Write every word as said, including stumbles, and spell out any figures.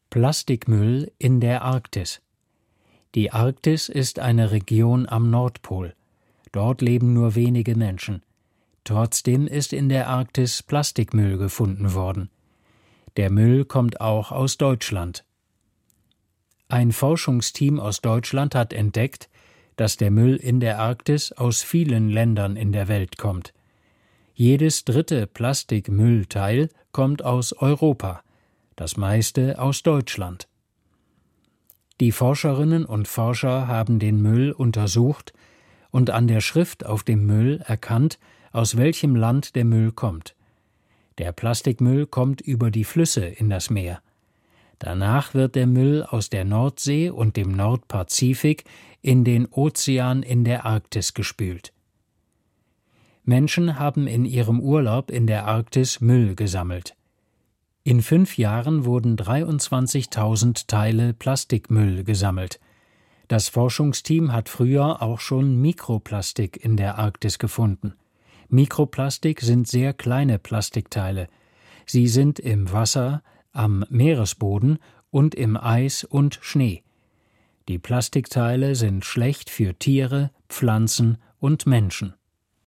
Plastikmüll in der Arktis. Die Arktis ist eine Region am Nordpol. Dort leben nur wenige Menschen. Trotzdem ist in der Arktis Plastikmüll gefunden worden. Der Müll kommt auch aus Deutschland. Ein Forschungsteam aus Deutschland hat entdeckt, dass der Müll in der Arktis aus vielen Ländern in der Welt kommt. Jedes dritte Plastikmüllteil kommt aus Europa, das meiste aus Deutschland. Die Forscherinnen und Forscher haben den Müll untersucht und an der Schrift auf dem Müll erkannt, aus welchem Land der Müll kommt. Der Plastikmüll kommt über die Flüsse in das Meer. Danach wird der Müll aus der Nordsee und dem Nordpazifik in den Ozean in der Arktis gespült. Menschen haben in ihrem Urlaub in der Arktis Müll gesammelt. In fünf Jahren wurden dreiundzwanzigtausend Teile Plastikmüll gesammelt. Das Forschungsteam hat früher auch schon Mikroplastik in der Arktis gefunden. Mikroplastik sind sehr kleine Plastikteile. Sie sind im Wasser, am Meeresboden und im Eis und Schnee. Die Plastikteile sind schlecht für Tiere, Pflanzen und Menschen.